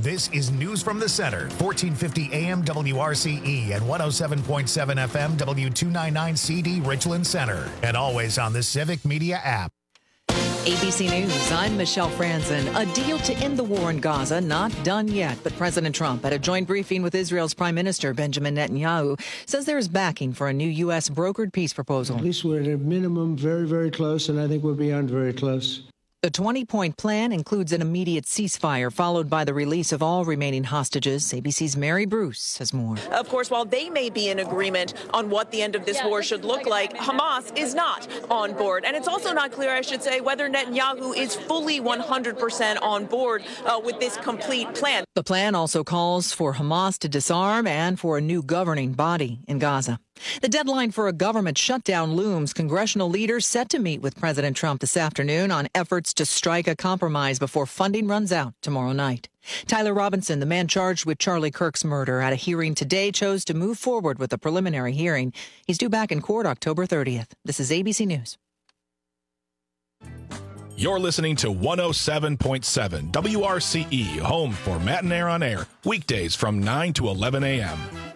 This is News from the Center, 1450 AM WRCE and 107.7 FM W299 CD Richland Center, and always on the Civic Media app. ABC News, I'm Michelle Franzen. A deal to end the war in Gaza not done yet, but President Trump, at a joint briefing with Israel's Prime Minister Benjamin Netanyahu, says there is backing for a new U.S. brokered peace proposal. At least we're at a minimum very, very close, and I think we're beyond very close. The 20-point plan includes an immediate ceasefire, followed by the release of all remaining hostages. ABC's Mary Bruce has more. Of course, while they may be in agreement on what the end of this war should look like, Hamas is not on board. And it's also not clear, I should say, whether Netanyahu is fully 100% on board with this complete plan. The plan also calls for Hamas to disarm and for a new governing body in Gaza. The deadline for a government shutdown looms. Congressional leaders set to meet with President Trump this afternoon on efforts to strike a compromise before funding runs out tomorrow night. Tyler Robinson, the man charged with Charlie Kirk's murder, at a hearing today chose to move forward with a preliminary hearing. He's due back in court October 30th. This is ABC News. You're listening to 107.7 WRCE, home for Matt and Air on Air, weekdays from 9 to 11 a.m.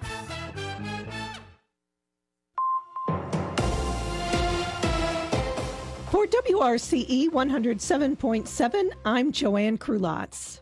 For WRCE 107.7, I'm Joanne Krulotz.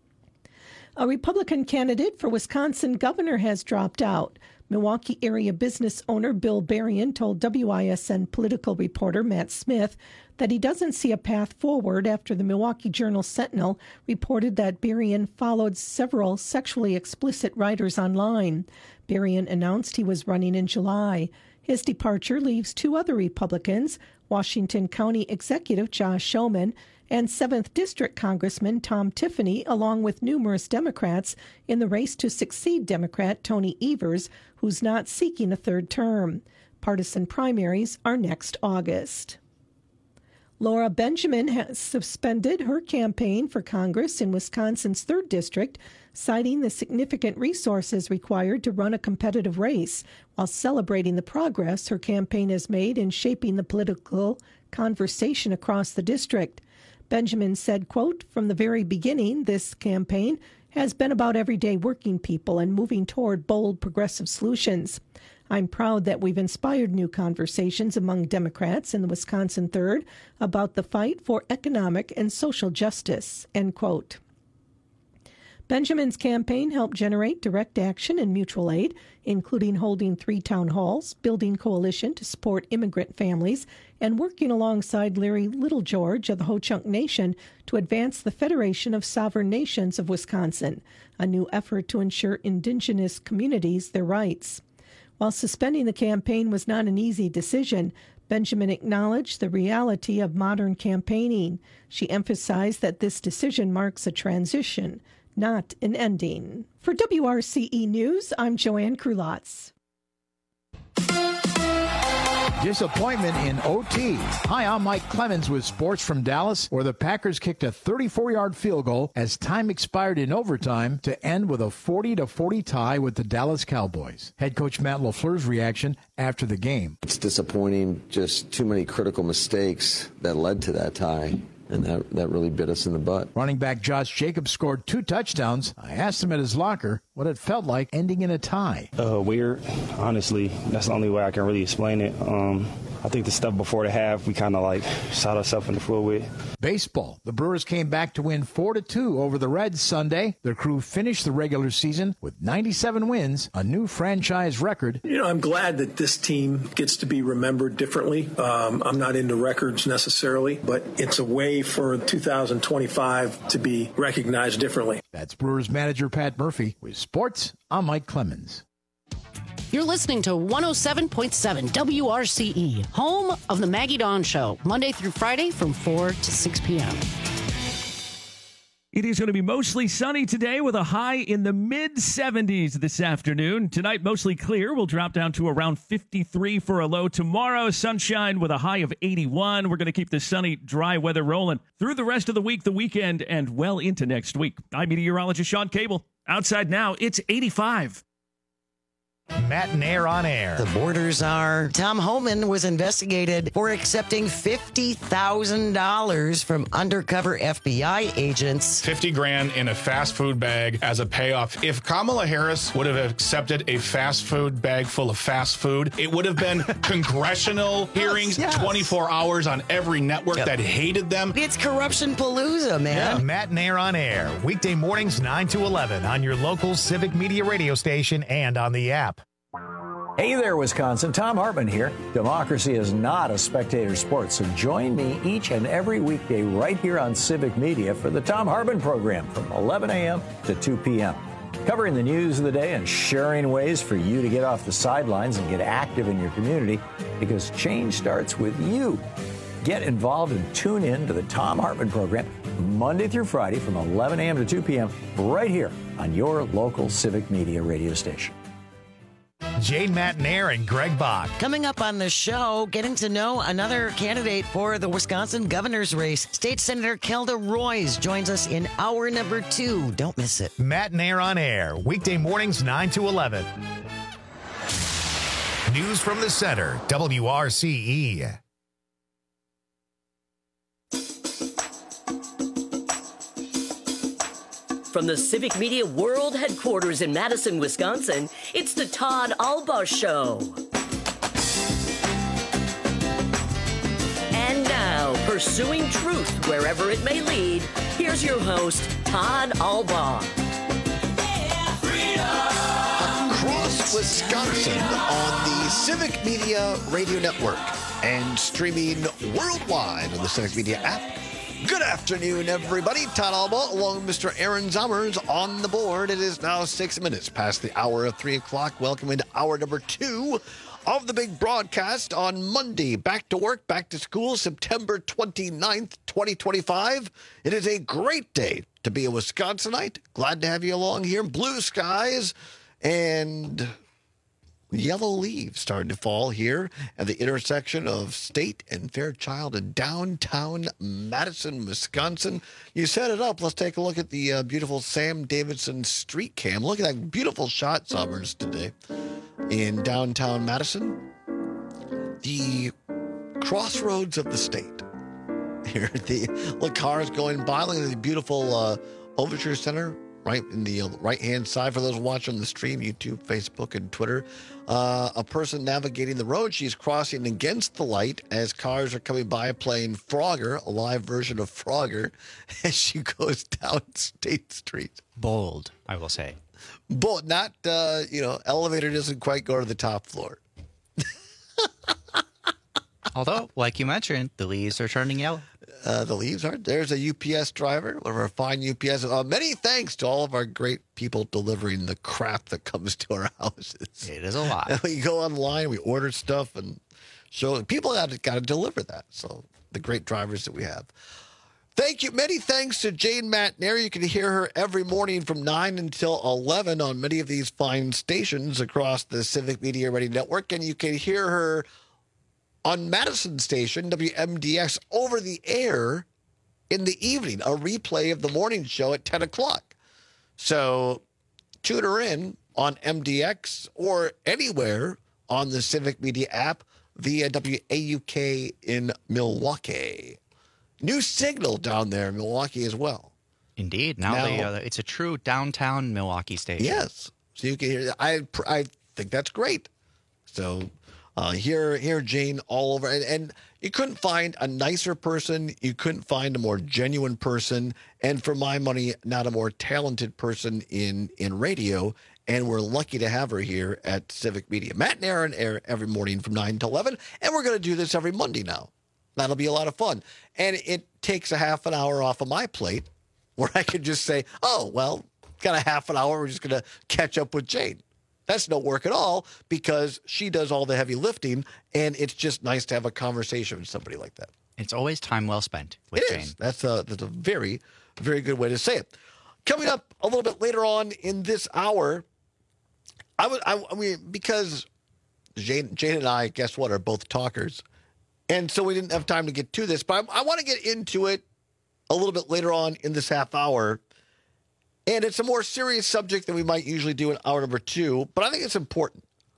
A Republican candidate for Wisconsin governor has dropped out. Milwaukee area business owner Bill Berrien told WISN political reporter Matt Smith that he doesn't see a path forward after the Milwaukee Journal-Sentinel reported that Berrien followed several sexually explicit writers online. Berrien announced he was running in July. His departure leaves two other Republicans, Washington County Executive Josh Schoeman and 7th District Congressman Tom Tiffany, along with numerous Democrats, in the race to succeed Democrat Tony Evers, who's not seeking a third term. Partisan primaries are next August. Laura Benjamin has suspended her campaign for Congress in Wisconsin's 3rd District, citing the significant resources required to run a competitive race, while celebrating the progress her campaign has made in shaping the political conversation across the district. Benjamin said, quote, "From the very beginning, this campaign has been about everyday working people and moving toward bold, progressive solutions. I'm proud that we've inspired new conversations among Democrats in the Wisconsin 3rd about the fight for economic and social justice," end quote. Benjamin's campaign helped generate direct action and mutual aid, including holding 3 town halls, building coalition to support immigrant families, and working alongside Larry Littlegeorge of the Ho-Chunk Nation to advance the Federation of Sovereign Nations of Wisconsin, a new effort to ensure indigenous communities their rights. While suspending the campaign was not an easy decision, Benjamin acknowledged the reality of modern campaigning. She emphasized that this decision marks a transition, not an ending. For WRCE News, I'm Joanne Krulotz. Disappointment in OT. Hi, I'm Mike Clemens with sports from Dallas, where the Packers kicked a 34-yard field goal as time expired in overtime to end with a 40-40 tie with the Dallas Cowboys. Head coach Matt LaFleur's reaction after the game. It's disappointing, just too many critical mistakes that led to that tie. And that really bit us in the butt. Running back Josh Jacobs scored 2 touchdowns. I asked him at his locker what it felt like ending in a tie. Weird. Honestly, that's the only way I can really explain it. I think the stuff before the half, we kind of shot ourselves in the foot with. Baseball. The Brewers came back to win 4-2 over the Reds Sunday. Their crew finished the regular season with 97 wins, a new franchise record. You know, I'm glad that this team gets to be remembered differently. I'm not into records necessarily, but it's a way for 2025 to be recognized differently. That's Brewers manager Pat Murphy. With sports, I'm Mike Clemens. You're listening to 107.7 WRCE, home of the Maggie Dawn Show, Monday through Friday from 4 to 6 p.m. It is going to be mostly sunny today with a high in the mid-70s this afternoon. Tonight, mostly clear. We'll drop down to around 53 for a low. Tomorrow, sunshine with a high of 81. We're going to keep the sunny, dry weather rolling through the rest of the week, the weekend, and well into next week. I'm meteorologist Sean Cable. Outside now, it's 85. Matt and Air on Air. The borders are. Tom Homan was investigated for accepting $50,000 from undercover FBI agents. $50,000 in a fast food bag as a payoff. If Kamala Harris would have accepted a fast food bag full of fast food, it would have been congressional hearings, 24 hours on every network that hated them. It's corruption palooza, man. Yeah. Matt and Air on Air. Weekday mornings 9 to 11 on your local Civic Media radio station and on the app. Hey there, Wisconsin. Tom Hartman here. Democracy is not a spectator sport, so join me each and every weekday right here on Civic Media for the Tom Hartman program from 11 a.m. to 2 p.m. Covering the news of the day and sharing ways for you to get off the sidelines and get active in your community, because change starts with you. Get involved and tune in to the Tom Hartman program Monday through Friday from 11 a.m. to 2 p.m. right here on your local Civic Media radio station. Jane, Matt, and Air and Greg Bach. Coming up on the show, getting to know another candidate for the Wisconsin governor's race. State Senator Kelda Roys joins us in hour number 2. Don't miss it. Matt and Air on Air. Weekday mornings 9 to 11. News from the center. WRCE. From the Civic Media World Headquarters in Madison, Wisconsin, it's the Todd Albaugh Show. And now, pursuing truth wherever it may lead, here's your host, Todd Albaugh. Across Wisconsin on the Civic Media Radio Network and streaming worldwide on the Civic Media app. Good afternoon, everybody. Todd Albaugh along with Mr. Aaron Zommers on the board. It is now 6 minutes past the hour of 3 o'clock. Welcome into hour number 2 of the big broadcast on Monday. Back to work, back to school, September 29th, 2025. It is a great day to be a Wisconsinite. Glad to have you along here. Blue skies and yellow leaves starting to fall here at the intersection of State and Fairchild in downtown Madison, Wisconsin. You set it up. Let's take a look at the beautiful Sam Davidson street cam. Look at that beautiful shot, Summers, today in downtown Madison. The crossroads of the state. Here, the cars going by. Look at the beautiful Overture Center. Right in the right-hand side for those watching the stream, YouTube, Facebook, and Twitter. A person navigating the road. She's crossing against the light as cars are coming by playing Frogger, a live version of Frogger, as she goes down State Street. Bold, I will say. Bold, not, elevator doesn't quite go to the top floor. Although, like you mentioned, the leaves are turning yellow. The leaves aren't. There's a UPS driver, one of our fine UPS. Many thanks to all of our great people delivering the crap that comes to our houses. It is a lot. And we go online, we order stuff, and so people got to deliver that. So the great drivers that we have. Thank you. Many thanks to Jane Matnair. You can hear her every morning from 9 until 11 on many of these fine stations across the Civic Media Radio Network, and you can hear her on Madison Station, WMDX, over the air in the evening, a replay of the morning show at 10 o'clock. So tune her in on MDX or anywhere on the Civic Media app via WAUK in Milwaukee. New signal down there in Milwaukee as well. Indeed. Now it's a true downtown Milwaukee station. Yes. So you can hear. I think that's great. So hear Jane all over. And you couldn't find a nicer person. You couldn't find a more genuine person. And for my money, not a more talented person in radio. And we're lucky to have her here at Civic Media. Matt and Aaron air every morning from 9 to 11. And we're going to do this every Monday now. That'll be a lot of fun. And it takes a half an hour off of my plate where I could just say, oh, well, got a half an hour. We're just going to catch up with Jane. That's no work at all because she does all the heavy lifting, and it's just nice to have a conversation with somebody like that. It's always time well spent with Jane. That's a very, very good way to say it. Coming up a little bit later on in this hour, I mean, because Jane and I, guess what, are both talkers, and so we didn't have time to get to this, but I want to get into it a little bit later on in this half hour. And it's a more serious subject than we might usually do in hour number 2, but I think it's important.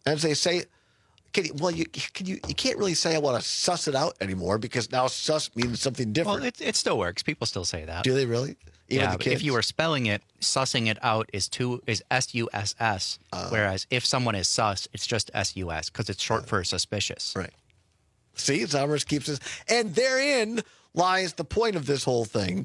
As they say, you can't really say I want to suss it out anymore because now suss means something different. Well, it still works. People still say that. Do they really? Even yeah, but if you were spelling it, sussing it out is S-U-S-S, whereas if someone is sus, it's just S-U-S because it's short for suspicious. Right. See, Zommers keeps us. And therein lies the point of this whole thing.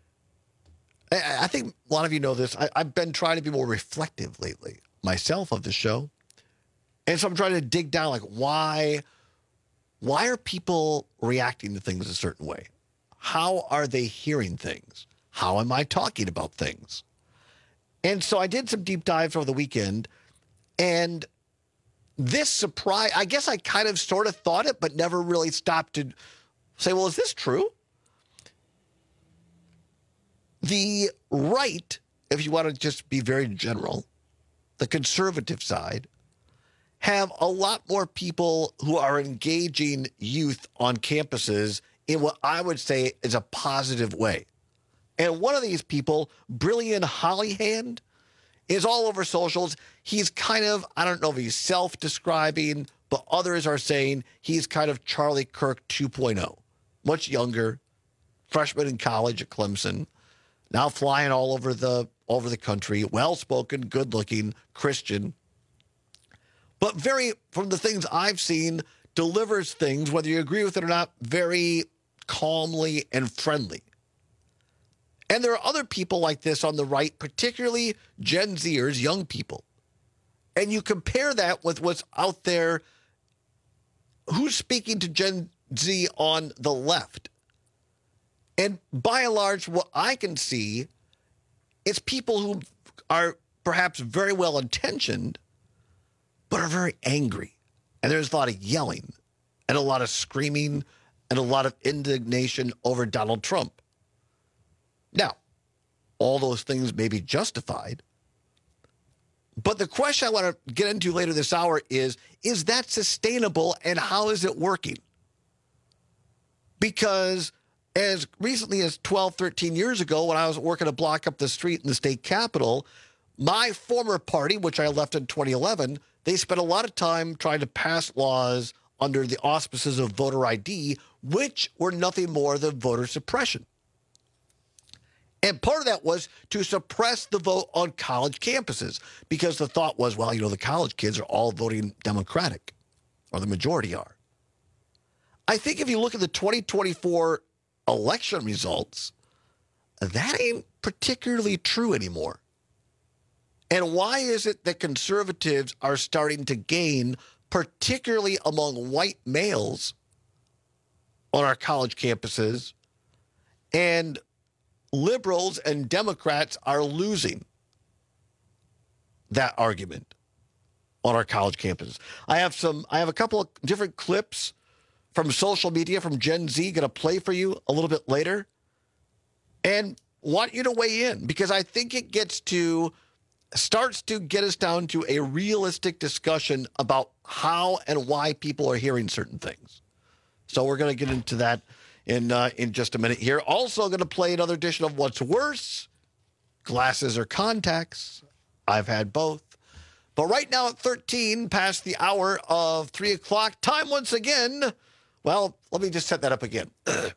I think a lot of you know this. I've been trying to be more reflective lately myself of the show. And so I'm trying to dig down, like, why are people reacting to things a certain way? How are they hearing things? How am I talking about things? And so I did some deep dives over the weekend, and this surprise, I guess I kind of sort of thought it, but never really stopped to say, well, is this true? The right, if you want to just be very general, the conservative side, have a lot more people who are engaging youth on campuses in what I would say is a positive way. And one of these people, Brilliant Hollyhand, is all over socials. He's kind of, I don't know if he's self-describing, but others are saying he's kind of Charlie Kirk 2.0. Much younger, freshman in college at Clemson, now flying all over the country, well-spoken, good-looking, Christian. But from the things I've seen, delivers things, whether you agree with it or not, very calmly and friendly. And there are other people like this on the right, particularly Gen Zers, young people. And you compare that with what's out there, who's speaking to Gen Z on the left. And by and large, what I can see, it's people who are perhaps very well-intentioned, but are very angry. And there's a lot of yelling and a lot of screaming and a lot of indignation over Donald Trump. Now, all those things may be justified, but the question I want to get into later this hour is that sustainable and how is it working? Because as recently as 12, 13 years ago, when I was working a block up the street in the state capitol, my former party, which I left in 2011, they spent a lot of time trying to pass laws under the auspices of voter ID, which were nothing more than voter suppression. And part of that was to suppress the vote on college campuses because the thought was, well, the college kids are all voting Democratic, or the majority are. I think if you look at the 2024 election results, that ain't particularly true anymore. And why is it that conservatives are starting to gain, particularly among white males on our college campuses, and liberals and Democrats are losing that argument on our college campuses? I have a couple of different clips from social media from Gen Z going to play for you a little bit later, and want you to weigh in because I think it starts to get us down to a realistic discussion about how and why people are hearing certain things. So we're going to get into that in just a minute here. Also going to play another edition of What's Worse, Glasses or Contacts. I've had both. But right now at 13 past the hour of 3 o'clock, time once again. Well, let me just set that up again.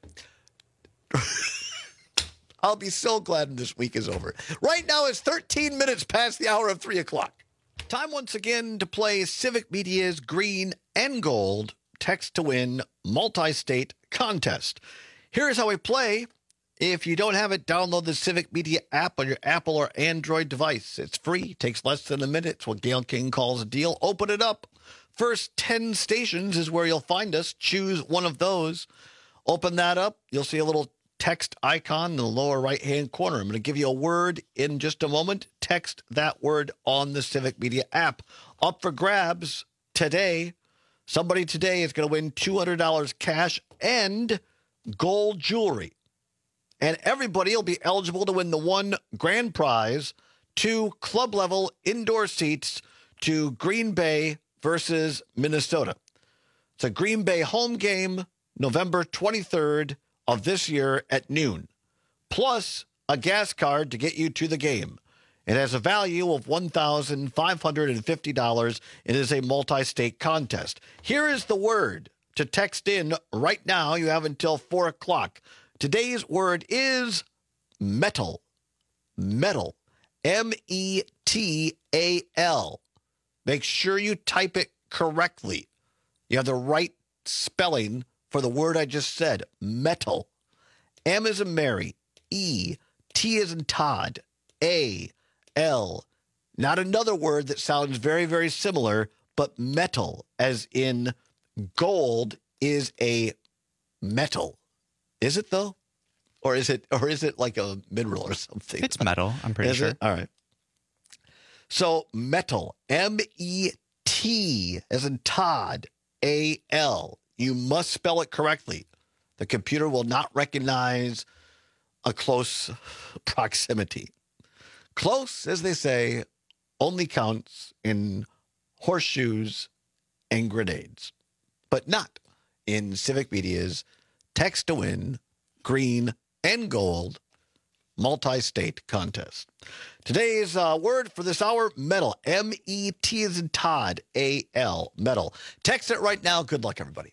I'll be so glad when this week is over. Right now it's 13 minutes past the hour of 3 o'clock. Time once again to play Civic Media's Green and Gold Text to Win multi-state contest. Here's how we play. If you don't have it, download the Civic Media app on your Apple or Android device. It's free, takes less than a minute. It's what Gail King calls a deal. Open it up. First 10 stations is where you'll find us. Choose one of those. Open that up. You'll see a little text icon in the lower right-hand corner. I'm going to give you a word in just a moment. Text that word on the Civic Media app. Up for grabs today. Somebody today is going to win $200 cash and gold jewelry. And everybody will be eligible to win the one grand prize, 2 club-level indoor seats to Green Bay versus Minnesota. It's a Green Bay home game, November 23rd of this year at noon, plus a gas card to get you to the game. It has a value of $1,550. It is a multi-state contest. Here is the word to text in right now. You have until 4 o'clock. Today's word is metal. Metal. M-E-T-A-L. Make sure you type it correctly. You have the right spelling for the word I just said. Metal. M as in Mary. E. T as in Todd. A. L. Not another word that sounds very, very similar, but metal, as in gold, is a metal. Is it though? Or is it like a mineral or something? It's metal, I'm pretty sure. All right. So metal, M-E-T as in Todd, A-L. You must spell it correctly. The computer will not recognize a close proximity. Close, as they say, only counts in horseshoes and grenades, but not in Civic Media's Text to Win, Green and Gold multi-state contest. Today's word for this hour, metal. M-E-T as in Todd, A-L, metal. Text it right now. Good luck, everybody.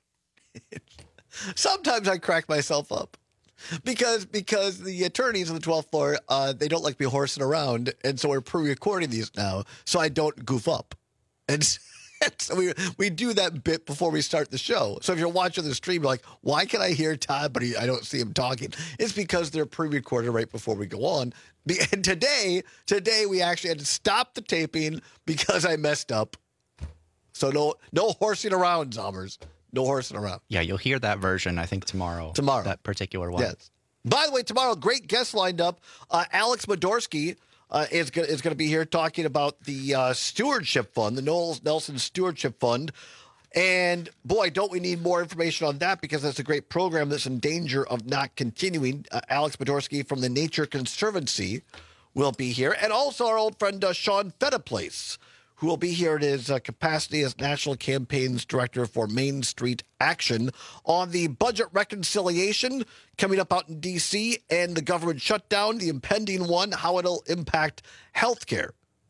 Sometimes I crack myself up because the attorneys on the 12th floor, they don't like me horsing around, and so we're pre-recording these now so I don't goof up. And so we do that bit before we start the show. So if you're watching the stream, you're like, why can I hear Todd, but I don't see him talking? It's because they're pre-recorded right before we go on. And today we actually had to stop the taping because I messed up. So no horsing around, Zommers. No horsing around. Yeah, you'll hear that version, I think, tomorrow. That particular one. Yes. By the way, tomorrow, great guest lined up. Alex Modorsky is going to be here talking about the Stewardship Fund, the Noel Nelson Stewardship Fund. And boy, don't we need more information on that, because that's a great program that's in danger of not continuing. Alex Modorsky from the Nature Conservancy will be here. And also our old friend Sean Fettaplace, who will be here in his capacity as National Campaigns Director for Main Street Action on the budget reconciliation coming up out in D.C. and the government shutdown, the impending one, how it'll impact healthcare.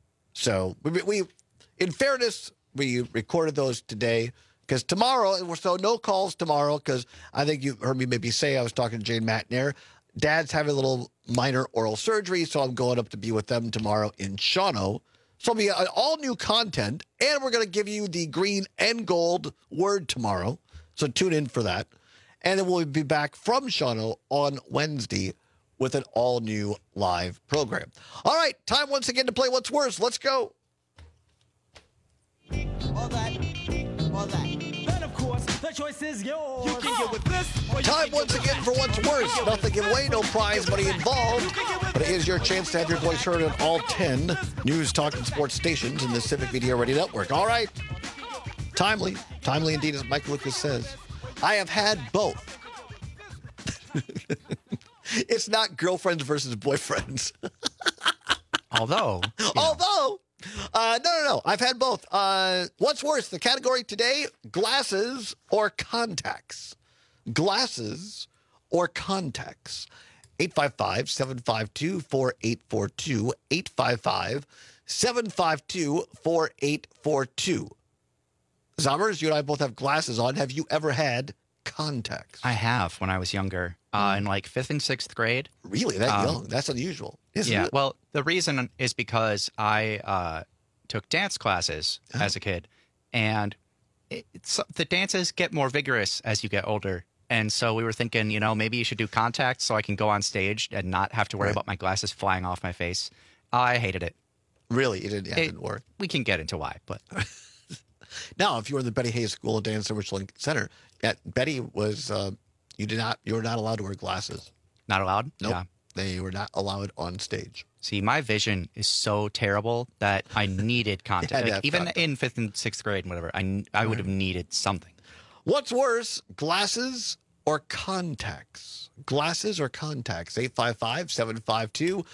So we in fairness, we recorded those today because tomorrow, so no calls tomorrow, because I think you heard me maybe say, I was talking to Jane Matnair, Dad's having a little minor oral surgery, so I'm going up to be with them tomorrow in Shawano. So it'll be all new content, and we're going to give you the green and gold word tomorrow. So tune in for that. And then we'll be back from Shawano on Wednesday with an all-new live program. All right, time once again to play What's Worse. Let's go. All that. Then, of course, the choice is yours. You can get with this. Time once again for What's Worse. Nothing to give away, no prize money involved. But it is your chance to have your voice heard on all 10 news, talk, and sports stations in the Civic Media Radio Network. All right. Timely indeed, as Mike Lucas says. I have had both. It's not girlfriends versus boyfriends. Although. No. I've had both. What's worse? The category today, glasses or contacts. Glasses or contacts. 855-752-4842. 855-752-4842. Zommers, you and I both have glasses on. Have you ever had contacts? I have when I was younger, in like 5th and 6th grade. Really? That young? That's unusual, isn't it? Well, the reason is because I took dance classes as a kid, and the dances get more vigorous as you get older. And so we were thinking, maybe you should do contacts so I can go on stage and not have to worry about my glasses flying off my face. I hated it. Really? It didn't work? We can get into why, but... Now, if you were in the Betty Hayes School of Dance at Richland Center, Betty was, you were not allowed to wear glasses. Not allowed? Nope. Yeah. They were not allowed on stage. See, my vision is so terrible that I needed contact. Even in 5th and 6th grade and whatever, I would have needed something. What's worse, glasses or contacts? Glasses or contacts? 855-752-4842.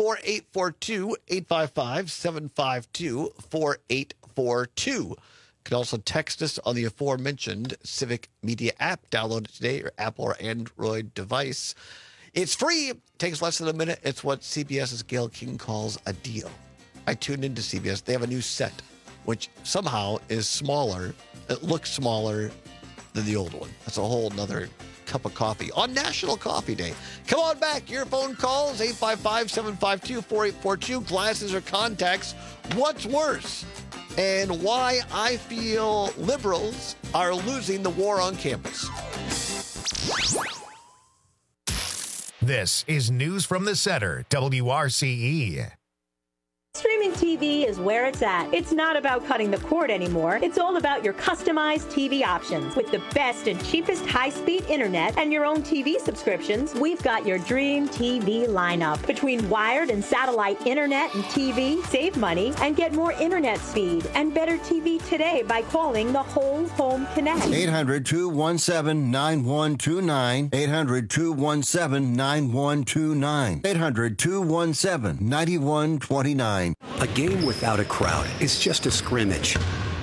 855-752-4842. You can also text us on the aforementioned Civic Media app. Download it today, your Apple or Android device. It's free. It takes less than a minute. It's what CBS's Gayle King calls a deal. I tuned into CBS. They have a new set, which somehow is smaller. It looks smaller than the old one. That's a whole nother cup of coffee on National Coffee Day. Come on back. Your phone calls, 855-752-4842. Glasses or contacts. What's worse? And why I feel liberals are losing the war on campus. This is News from the Center, WRCE. Streaming TV is where it's at. It's not about cutting the cord anymore. It's all about your customized TV options. With the best and cheapest high-speed internet and your own TV subscriptions, we've got your dream TV lineup. Between wired and satellite internet and TV, save money and get more internet speed and better TV today by calling the Whole Home Connect. 800-217-9129. 800-217-9129. 800-217-9129. A game without a crowd is just a scrimmage.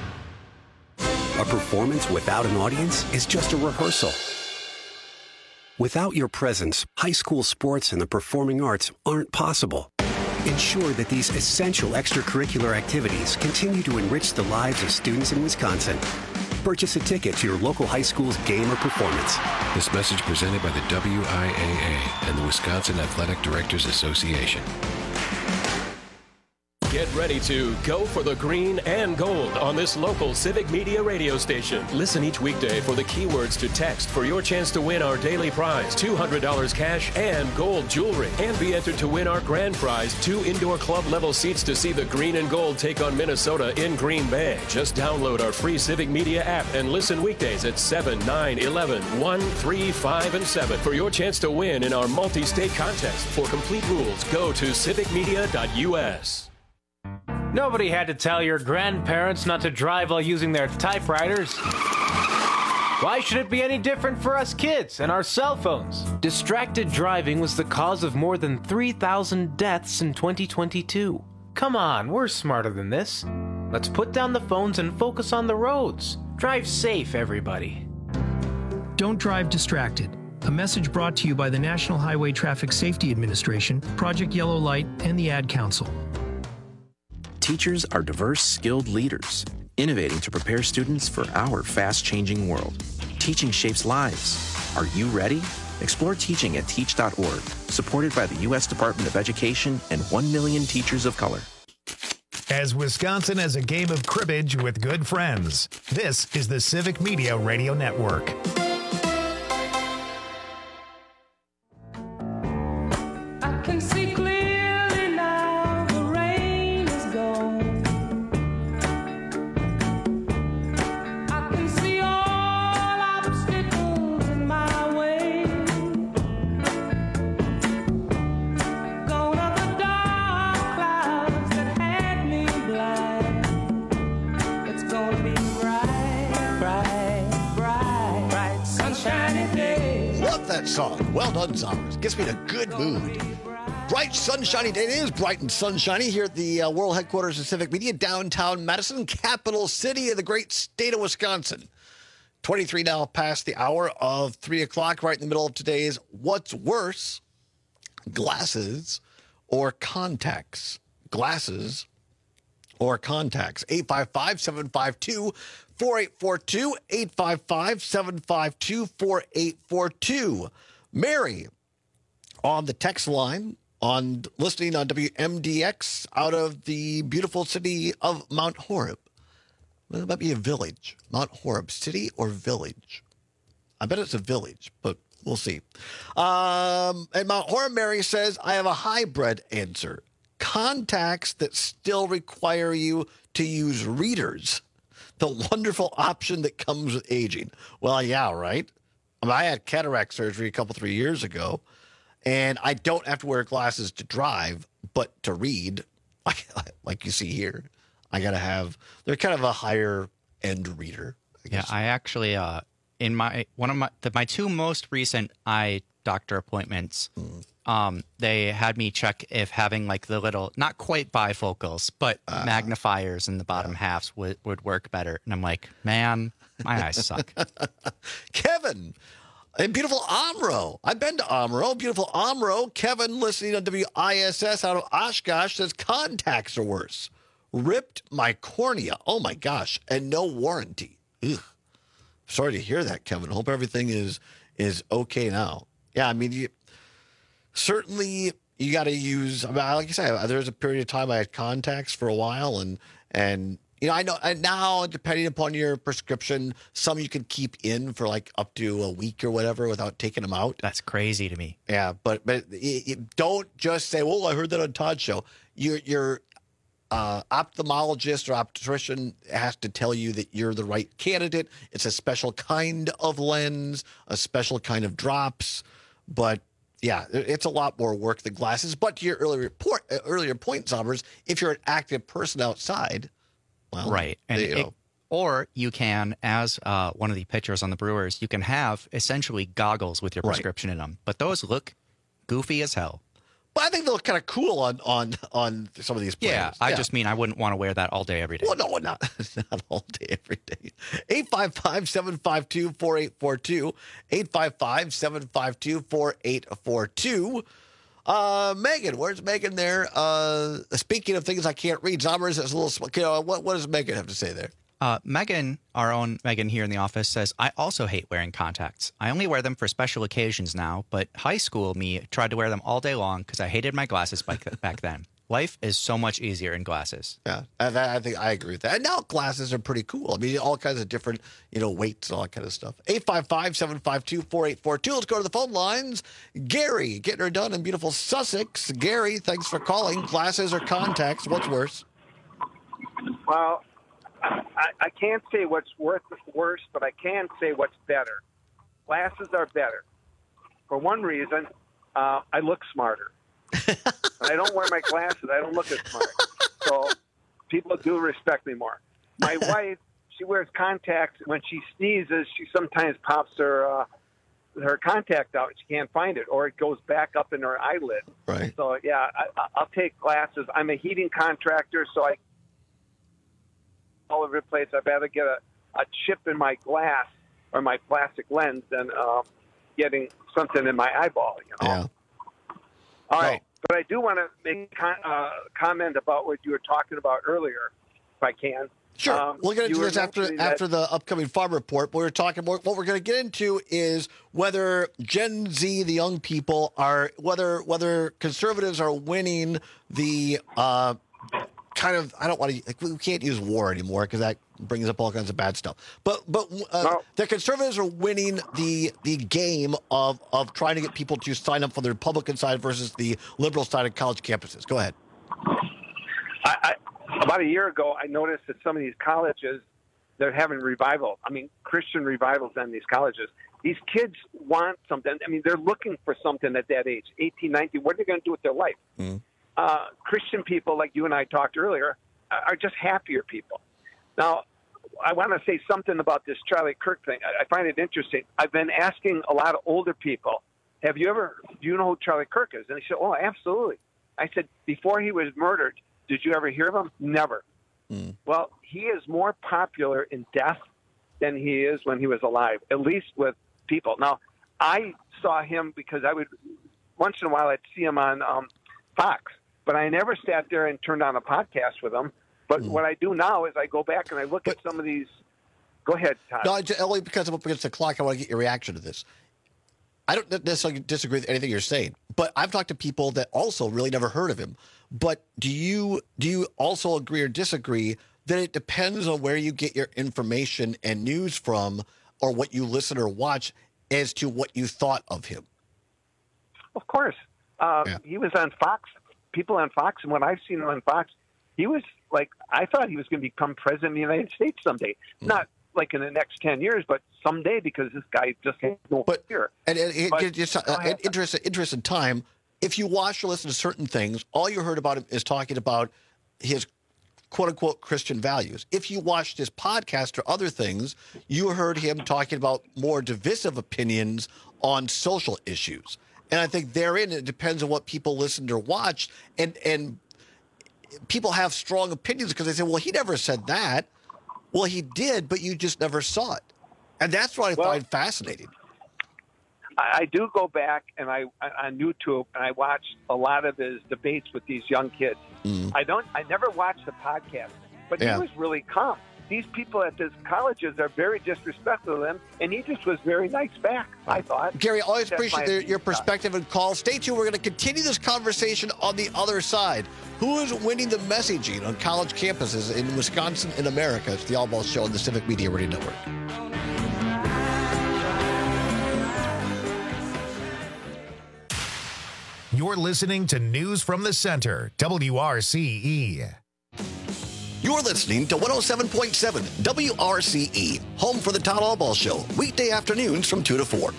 A performance without an audience is just a rehearsal. Without your presence, high school sports and the performing arts aren't possible. Ensure that these essential extracurricular activities continue to enrich the lives of students in Wisconsin. Purchase a ticket to your local high school's game or performance. This message presented by the WIAA and the Wisconsin Athletic Directors Association. Get ready to go for the green and gold on this local Civic Media radio station. Listen each weekday for the keywords to text for your chance to win our daily prize, $200 cash and gold jewelry. And be entered to win our grand prize, 2 indoor club level seats to see the green and gold take on Minnesota in Green Bay. Just download our free Civic Media app and listen weekdays at 7, 9, 11, 1, 3, 5, and 7 for your chance to win in our multi-state contest. For complete rules, go to civicmedia.us. Nobody had to tell your grandparents not to drive while using their typewriters. Why should it be any different for us kids and our cell phones? Distracted driving was the cause of more than 3,000 deaths in 2022. Come on, we're smarter than this. Let's put down the phones and focus on the roads. Drive safe, everybody. Don't drive distracted. A message brought to you by the National Highway Traffic Safety Administration, Project Yellow Light, and the Ad Council. Teachers are diverse, skilled leaders, innovating to prepare students for our fast-changing world. Teaching shapes lives. Are you ready? Explore teaching at teach.org, supported by the U.S. Department of Education and 1 million teachers of color. As Wisconsin has a game of cribbage with good friends, this is the Civic Media Radio Network. I can see clearly now, the rain is gone. I can see all obstacles in my way. Gone are the dark clouds that had me blind. It's gonna be bright, bright, bright, bright, sunshiny day. Love that song. Well done, Zombers. Gets me in a good mood. Bright, sunshiny day. It is bright and sunshiny here at the world headquarters of Civic Media, downtown Madison, capital city of the great state of Wisconsin. 23 now past the hour of 3 o'clock, right in the middle of today's What's Worse, glasses or contacts. Glasses or contacts. 855-752-4842. 855-752-4842. Mary on the text line, on listening on WMDX out of the beautiful city of Mount Horeb. Well, it might be a village. Mount Horeb, city or village? I bet it's a village, but we'll see. And Mount Horeb, Mary says, I have a hybrid answer. Contacts that still require you to use readers. The wonderful option that comes with aging. Well, yeah, right? I had cataract surgery a couple, 3 years ago, and I don't have to wear glasses to drive, but to read, like you see here, I got to have, they're kind of a higher end reader. I actually, in my two most recent eye doctor appointments, they had me check if having like the little, not quite bifocals, but magnifiers in the bottom halves would work better. And I'm like, man, my eyes suck. Kevin And beautiful Amro. I've been to Amro. Beautiful Amro. Kevin, listening on WISS out of Oshkosh, says contacts are worse. Ripped my cornea. Oh, my gosh. And no warranty. Ugh. Sorry to hear that, Kevin. Hope everything is okay now. Yeah, I mean, certainly you got to use, like I said, there was a period of time I had contacts for a while, and you know, I know, and now depending upon your prescription, some you can keep in for like up to a week or whatever without taking them out. That's crazy to me. Yeah, but don't just say, "Well, I heard that on Todd's show." Your ophthalmologist or optician has to tell you that you're the right candidate. It's a special kind of lens, a special kind of drops, but yeah, it's a lot more work than glasses. But to your earlier point, Zombers, if you're an active person outside, well, right, and or you can, as one of the pitchers on the Brewers, you can have essentially goggles with your prescription in them, but those look goofy as hell. But I think they look kind of cool on some of these players. Yeah, I just mean I wouldn't want to wear that all day, every day. Well, no, not all day, every day. 855-752-4842. 855-752-4842. Megan, where's Megan there? Speaking of things I can't read, Zombers is a little. What does Megan have to say there? Megan, our own Megan here in the office, says, I also hate wearing contacts. I only wear them for special occasions now, but high school me tried to wear them all day long because I hated my glasses back then. Life is so much easier in glasses. Yeah, I think I agree with that. And now glasses are pretty cool. I mean, all kinds of different, weights and all that kind of stuff. 855-752-4842. Let's go to the phone lines. Gary, getting her done in beautiful Sussex. Gary, thanks for calling. Glasses or contacts, what's worse? Well, I can't say what's worse, but I can say what's better. Glasses are better. For one reason, I look smarter. When I don't wear my glasses, I don't look as smart. So people do respect me more. My wife, she wears contacts. When she sneezes, she sometimes pops her contact out and she can't find it, or it goes back up in her eyelid. Right. So, yeah, I'll take glasses. I'm a heating contractor, so I all over the place. I'd rather get a chip in my glass or my plastic lens than getting something in my eyeball. Yeah. All right. But I do want to make a comment about what you were talking about earlier, if I can. Sure. We'll get into this after the upcoming farm report. But we're talking more. What we're going to get into is whether Gen Z, the young people, whether conservatives are winning the kind of, I don't want to, we can't use war anymore because that brings up all kinds of bad stuff. But the conservatives are winning the game of trying to get people to sign up for the Republican side versus the liberal side of college campuses. Go ahead. About a year ago, I noticed that some of these colleges, they're having revival. I mean, Christian revivals on these colleges. These kids want something. I mean, they're looking for something at that age, 18, 19. What are they going to do with their life? Mm-hmm. Christian people, like you and I talked earlier, are just happier people. Now, I want to say something about this Charlie Kirk thing. I find it interesting. I've been asking a lot of older people, do you know who Charlie Kirk is? And they said, oh, absolutely. I said, before he was murdered, did you ever hear of him? Never. Mm. Well, he is more popular in death than he is when he was alive, at least with people. Now, I saw him because once in a while, I'd see him on Fox. But I never sat there and turned on a podcast with him. But what I do now is I go back and I look at some of these. Go ahead, Todd. No, only because I'm up against the clock, I want to get your reaction to this. I don't necessarily disagree with anything you're saying, but I've talked to people that also really never heard of him. But do you also agree or disagree that it depends on where you get your information and news from, or what you listen or watch, as to what you thought of him? Of course. He was on Fox. People on Fox, and when I've seen him on Fox, he was like, I thought he was going to become president of the United States someday. Not like in the next 10 years, but someday, because this guy just has no fear. And interest in time, if you watch or listen to certain things, all you heard about him is talking about his quote-unquote Christian values. If you watched his podcast or other things, you heard him talking about more divisive opinions on social issues. And I think therein, it depends on what people listened or watched. And people have strong opinions because they say, well, he never said that. Well, he did, but you just never saw it. And that's what I find fascinating. I do go back and on YouTube and I watch a lot of his debates with these young kids. I never watched the podcast, but he was really calm. These people at these colleges are very disrespectful to them, and he just was very nice back, I thought. Gary, always appreciate your perspective and call. Stay tuned. We're going to continue this conversation on the other side. Who is winning the messaging on college campuses in Wisconsin and America? It's the All Balls Show on the Civic Media Radio Network. You're listening to News from the Center, WRCE. You're listening to 107.7 WRCE, home for the Todd Allball Show, weekday afternoons from 2 to 4.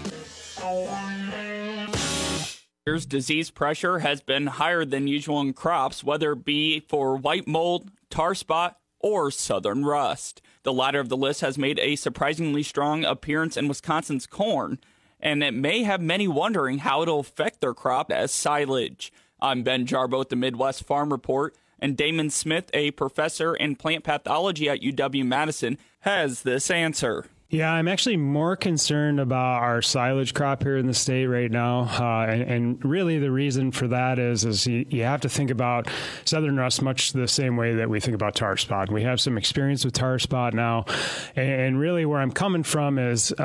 Disease pressure has been higher than usual in crops, whether it be for white mold, tar spot, or southern rust. The latter of the list has made a surprisingly strong appearance in Wisconsin's corn, and it may have many wondering how it'll affect their crop as silage. I'm Ben Jarbo at the Midwest Farm Report, and Damon Smith, a professor in plant pathology at UW-Madison, has this answer. Yeah, I'm actually more concerned about our silage crop here in the state right now. And really the reason for that is you have to think about southern rust much the same way that we think about tar spot. We have some experience with tar spot now. And really where I'm coming from is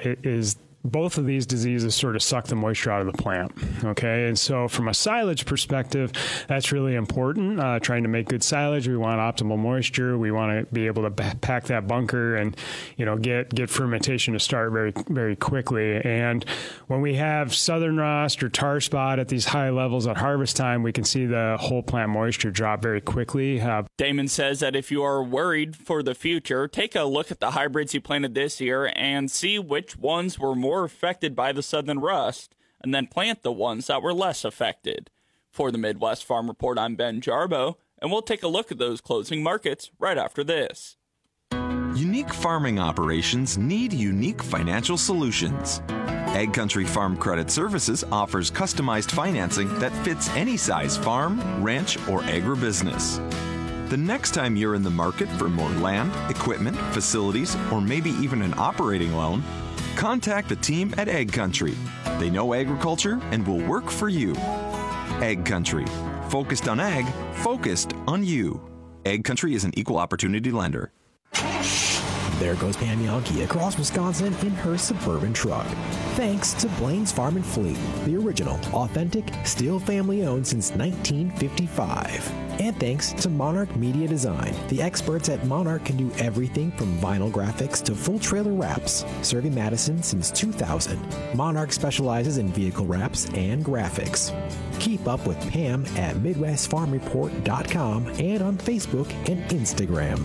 both of these diseases sort of suck the moisture out of the plant, okay? And so from a silage perspective, that's really important. Trying to make good silage, we want optimal moisture. We want to be able to pack that bunker and, get fermentation to start very, very quickly. And when we have southern rust or tar spot at these high levels at harvest time, we can see the whole plant moisture drop very quickly. Damon says that if you are worried for the future, take a look at the hybrids you planted this year and see which ones were more affected by the southern rust, and then plant the ones that were less affected. For the Midwest Farm Report, I'm Ben Jarbo, and we'll take a look at those closing markets right after this. Unique farming operations need unique financial solutions. Ag Country Farm Credit Services offers customized financing that fits any size farm, ranch, or agribusiness. The next time you're in the market for more land, equipment, facilities, or maybe even an operating loan, contact the team at Ag Country. They know agriculture and will work for you. Ag Country. Focused on ag, focused on you. Ag Country is an equal opportunity lender. There goes Pam Yankee across Wisconsin in her Suburban truck. Thanks to Blaine's Farm and Fleet, the original, authentic, still family-owned since 1955. And thanks to Monarch Media Design. The experts at Monarch can do everything from vinyl graphics to full trailer wraps. Serving Madison since 2000, Monarch specializes in vehicle wraps and graphics. Keep up with Pam at MidwestFarmReport.com and on Facebook and Instagram.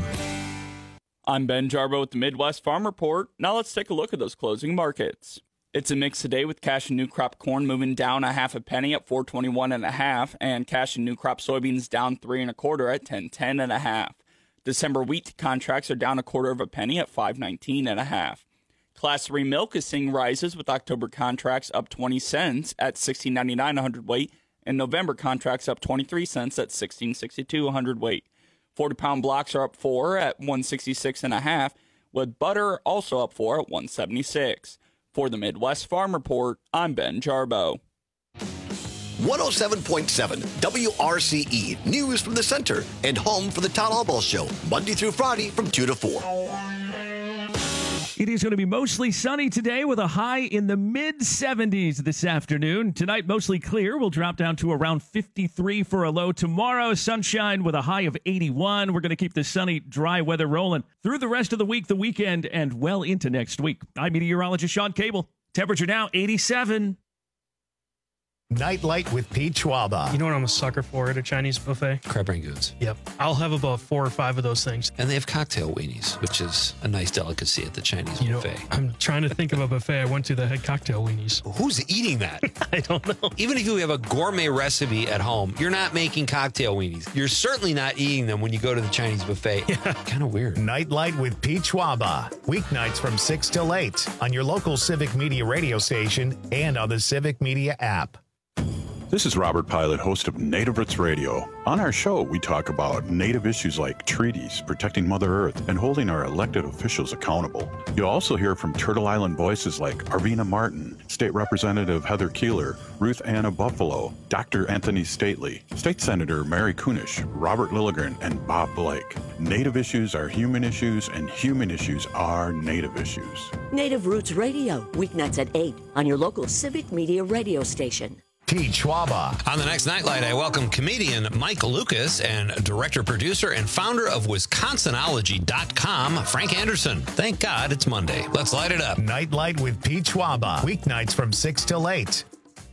I'm Ben Jarbo with the Midwest Farm Report. Now let's take a look at those closing markets. It's a mix today with cash and new crop corn moving down a half a penny at $4.21.5, and cash and new crop soybeans down 3 1/4 at $10.10.5. December wheat contracts are down 1/4 of a penny at $5.19.5. Class 3 milk is seeing rises with October contracts up 20 cents at $16.99 a hundredweight, and November contracts up 23 cents at $16.62 a hundredweight. 40-pound blocks are up 4 at $166.5, with butter also up 4 at $176. For the Midwest Farm Report, I'm Ben Jarbo. 107.7 WRCE, news from the center and home for the Todd Allball Show, Monday through Friday from 2 to 4. It is going to be mostly sunny today with a high in the mid-70s this afternoon. Tonight, mostly clear. We'll drop down to around 53 for a low. Tomorrow, sunshine with a high of 81. We're going to keep the sunny, dry weather rolling through the rest of the week, the weekend, and well into next week. I'm meteorologist Sean Cable. Temperature now 87. Nightlight with Pete Schwaba. You know what I'm a sucker for at a Chinese buffet? Crab rangoons. Yep. I'll have about 4 or 5 of those things. And they have cocktail weenies, which is a nice delicacy at the Chinese buffet. I'm trying to think of a buffet I went to that had cocktail weenies. Who's eating that? I don't know. Even if you have a gourmet recipe at home, you're not making cocktail weenies. You're certainly not eating them when you go to the Chinese buffet. Yeah. Kind of weird. Nightlight with Pete Schwaba. Weeknights from 6 till 8 on your local Civic Media radio station and on the Civic Media app. This is Robert Pilot, host of Native Roots Radio. On our show, we talk about Native issues like treaties, protecting Mother Earth, and holding our elected officials accountable. You'll also hear from Turtle Island voices like Arvina Martin, State Representative Heather Keeler, Ruth Anna Buffalo, Dr. Anthony Stately, State Senator Mary Kunish, Robert Lilligren, and Bob Blake. Native issues are human issues, and human issues are Native issues. Native Roots Radio, weeknights at 8 on your local Civic Media radio station. Pete Schwaba. On the next Nightlight, I welcome comedian Mike Lucas and director, producer, and founder of Wisconsinology.com, Frank Anderson. Thank God it's Monday. Let's light it up. Nightlight with Pete Schwaba. Weeknights from 6 till 8.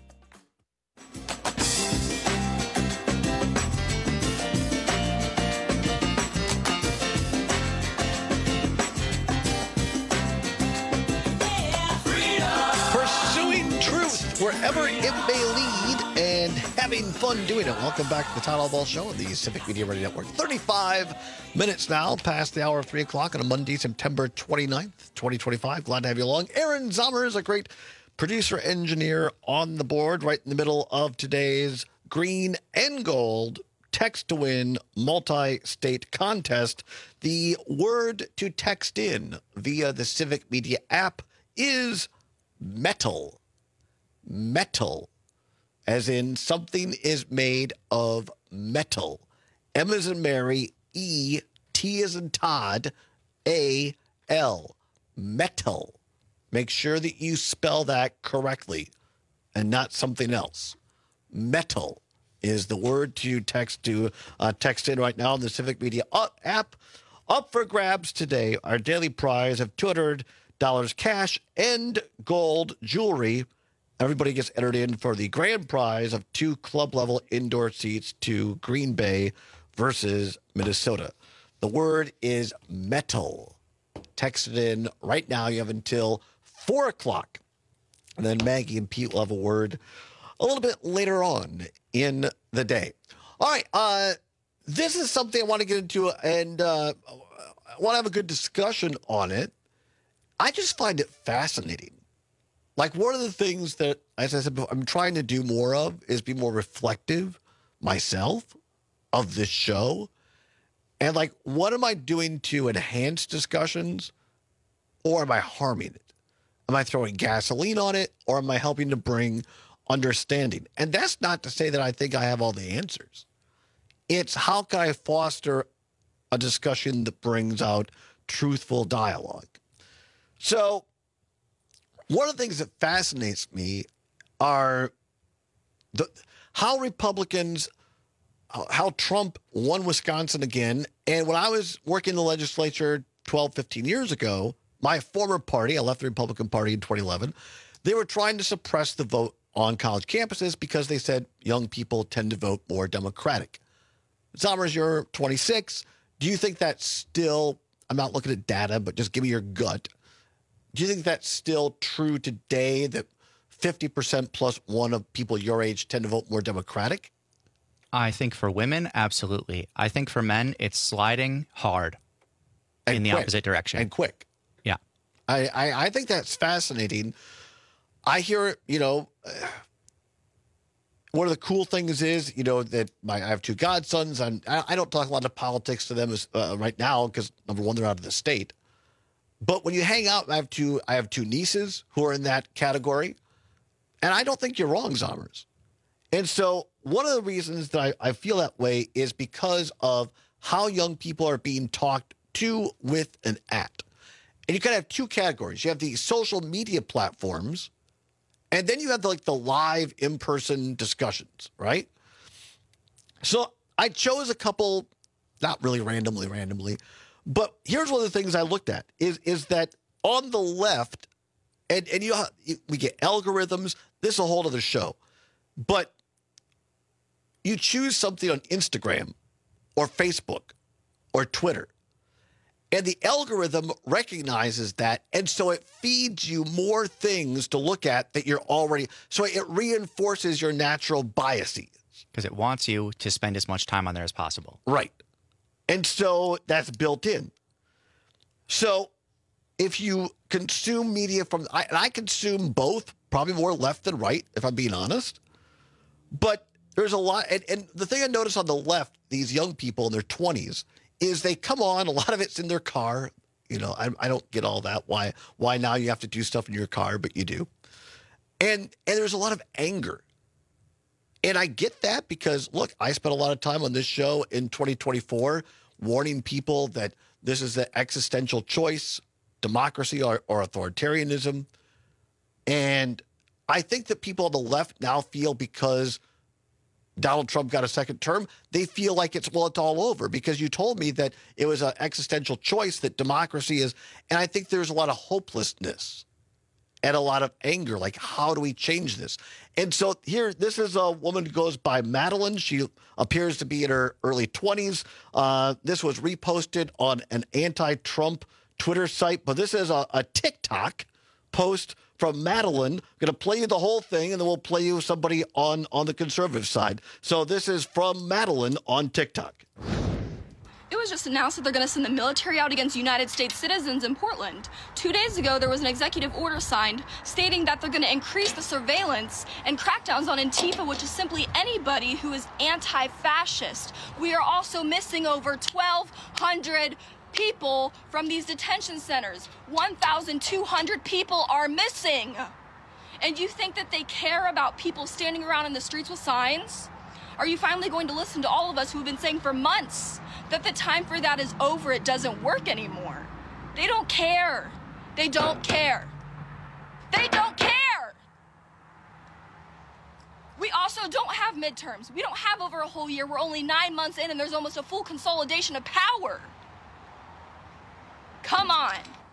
Pursuing truth wherever it may lead and having fun doing it. Welcome back to the Town Hall Ball Show on the Civic Media Radio Network. 35 minutes now past the hour of 3 o'clock on a Monday, September 29th, 2025. Glad to have you along. Aaron Zommer is a great producer engineer on the board right in the middle of today's green and gold text to win multi-state contest. The word to text in via the Civic Media app is metal. Metal. As in something is made of metal. M as in Mary, E, T as in Todd, A, L. Metal. Make sure that you spell that correctly and not something else. Metal is the word to text in right now on the Civic Media app. Up for grabs today, our daily prize of $200 cash and gold jewelry. Everybody gets entered in for the grand prize of 2 club-level indoor seats to Green Bay versus Minnesota. The word is metal. Text it in right now. You have until 4 o'clock. And then Maggie and Pete will have a word a little bit later on in the day. All right. This is something I want to get into, and I want to have a good discussion on it. I just find it fascinating. Like, one of the things that, as I said before, I'm trying to do more of is be more reflective myself of this show. And, like, what am I doing to enhance discussions, or am I harming it? Am I throwing gasoline on it, or am I helping to bring understanding? And that's not to say that I think I have all the answers. It's how can I foster a discussion that brings out truthful dialogue? So, one of the things that fascinates me are how Republicans, how Trump won Wisconsin again. And when I was working in the legislature 12, 15 years ago, my former party, I left the Republican Party in 2011, they were trying to suppress the vote on college campuses because they said young people tend to vote more Democratic. Zommers, you're 26. Do you think that's still, I'm not looking at data, but just give me your gut. Do you think that's still true today, that 50% plus one of people your age tend to vote more Democratic? I think for women, absolutely. I think for men, it's sliding hard in the opposite direction. And quick. Yeah. I think that's fascinating. I hear, one of the cool things is, that I have 2 godsons. I don't talk a lot of politics to them right now because, number one, they're out of the state. But when you hang out, I have two nieces who are in that category. And I don't think you're wrong, Zommers. And so one of the reasons that I feel that way is because of how young people are being talked to, with, and at. And you kind of have 2 categories. You have the social media platforms, and then you have the live in-person discussions, right? So I chose a couple, not really randomly, but here's one of the things I looked at is that on the left, and we get algorithms. This is a whole other show. But you choose something on Instagram or Facebook or Twitter, and the algorithm recognizes that, and so it feeds you more things to look at that you're already, so it reinforces your natural biases. Because it wants you to spend as much time on there as possible. Right. And so that's built in. So if you consume media I consume both, probably more left than right, if I'm being honest. But there's a lot, and the thing I notice on the left, these young people in their 20s, is they come on, a lot of it's in their car. You know, I don't get all that. Why now you have to do stuff in your car, but you do. And there's a lot of anger. And I get that because, look, I spent a lot of time on this show in 2024 warning people that this is the existential choice, democracy or authoritarianism. And I think that people on the left now feel because Donald Trump got a second term, they feel like it's all over because you told me that it was an existential choice, that democracy is. And I think there's a lot of hopelessness and a lot of anger. Like, how do we change this? And so here, this is a woman who goes by Madeline. She appears to be in her early 20s. This was reposted on an anti-Trump Twitter site, but this is a TikTok post from Madeline. I'm going to play you the whole thing, and then we'll play you somebody on the conservative side. So this is from Madeline on TikTok. It was just announced that they're going to send the military out against United States citizens in Portland. 2 days ago, there was an executive order signed stating that they're going to increase the surveillance and crackdowns on Antifa, which is simply anybody who is anti-fascist. We are also missing over 1,200 people from these detention centers. 1,200 people are missing. And you think that they care about people standing around in the streets with signs? Are you finally going to listen to all of us who have been saying for months that the time for that is over, it doesn't work anymore? They don't care. They don't care. They don't care. We also don't have midterms. We don't have over a whole year. We're only 9 months in and there's almost a full consolidation of power. Come on.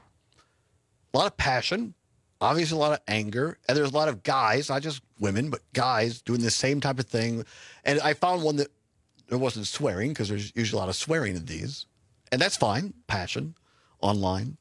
A lot of passion, obviously a lot of anger, and there's a lot of guys, not just women, but guys doing the same type of thing. And I found one that there wasn't swearing, because there's usually a lot of swearing in these. And that's fine, passion, online.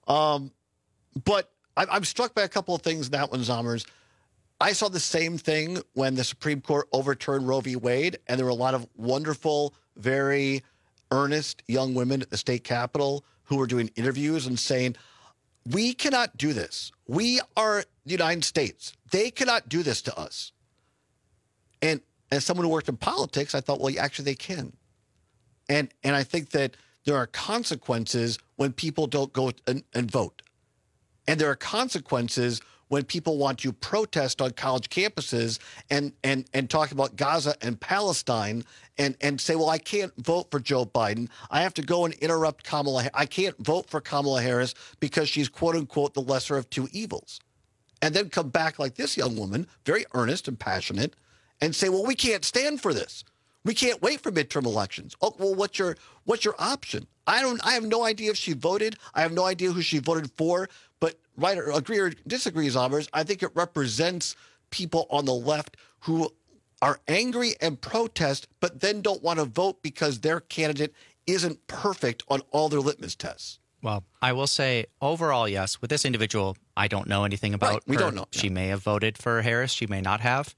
But I'm struck by a couple of things in that one, Zommers. I saw the same thing when the Supreme Court overturned Roe v. Wade, and there were a lot of wonderful, very earnest young women at the state capitol who were doing interviews and saying, we cannot do this. We are the United States. They cannot do this to us. And as someone who worked in politics, I thought, well, actually they can. And I think that there are consequences when people don't go and vote. And there are consequences when people want to protest on college campuses and talk about Gaza and Palestine and say, well, I can't vote for Joe Biden. I have to go and interrupt Kamala. I can't vote for Kamala Harris because she's, quote unquote, the lesser of two evils. And then come back like this young woman, very earnest and passionate, and say, well, we can't stand for this. We can't wait for midterm elections. Oh, well, what's your option? I have no idea if she voted. I have no idea who she voted for. But right, or agree or disagree, Zommers, I think it represents people on the left who are angry and protest, but then don't want to vote because their candidate isn't perfect on all their litmus tests. Well, I will say overall, yes. With this individual, I don't know anything about her. We don't know. She may have voted for Harris. She may not have.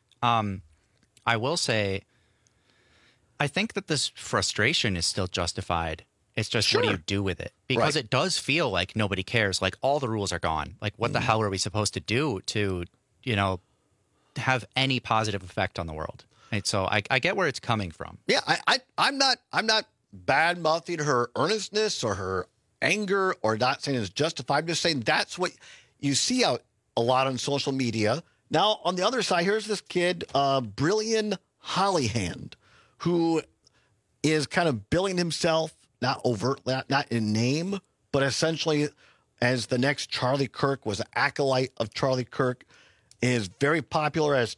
I will say, I think that this frustration is still justified. It's just, what do you do with it? Because it does feel like nobody cares. Like, all the rules are gone. Like, what the hell are we supposed to do to, have any positive effect on the world? Right? So I get where it's coming from. Yeah, I'm not bad-mouthing her earnestness or her anger or not saying it's justified. I'm just saying that's what you see out a lot on social media. Now, on the other side, here's this kid, Brillian Hollyhand, who is kind of billing himself, not overtly, not in name, but essentially as the next Charlie Kirk, was an acolyte of Charlie Kirk, is very popular, has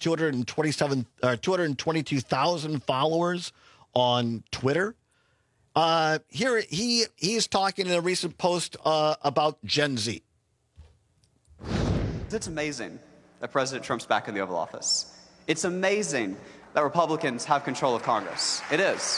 222,000 followers on Twitter. Here he's talking in a recent post about Gen Z. It's amazing that President Trump's back in the Oval Office. It's amazing that Republicans have control of Congress. It is.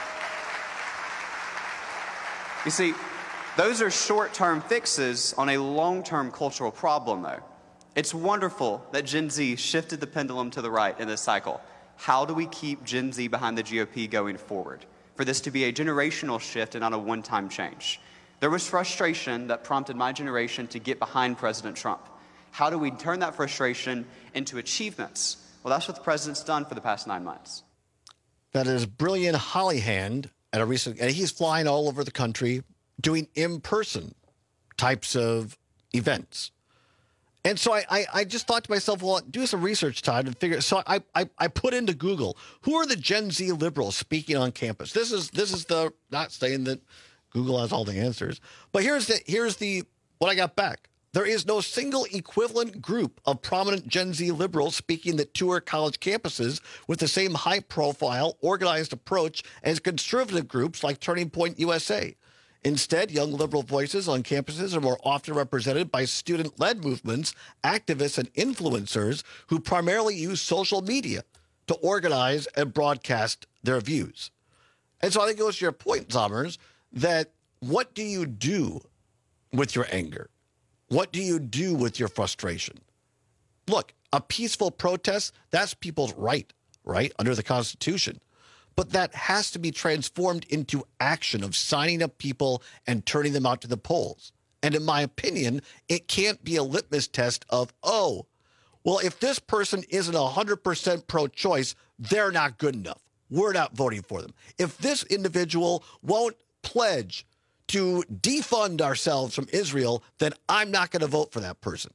You see, those are short-term fixes on a long-term cultural problem, though. It's wonderful that Gen Z shifted the pendulum to the right in this cycle. How do we keep Gen Z behind the GOP going forward? For this to be a generational shift and not a one-time change. There was frustration that prompted my generation to get behind President Trump. How do we turn that frustration into achievements? Well, that's what the president's done for the past 9 months. That is Brilliant Hollyhand at a recent, and he's flying all over the country doing in-person types of events. And so I just thought to myself, well, do some research, Todd, and figure. So I put into Google, who are the Gen Z liberals speaking on campus? This is the, not saying that Google has all the answers, but here's the what I got back. There is no single equivalent group of prominent Gen Z liberals speaking that tour college campuses with the same high-profile, organized approach as conservative groups like Turning Point USA. Instead, young liberal voices on campuses are more often represented by student-led movements, activists, and influencers who primarily use social media to organize and broadcast their views. And so I think it goes to your point, Zommers, that what do you do with your anger? What do you do with your frustration? Look, a peaceful protest, that's people's right, under the Constitution. But that has to be transformed into action of signing up people and turning them out to the polls. And in my opinion, it can't be a litmus test of, oh, well, if this person isn't 100% pro-choice, they're not good enough. We're not voting for them. If this individual won't pledge to defund ourselves from Israel, then I'm not going to vote for that person.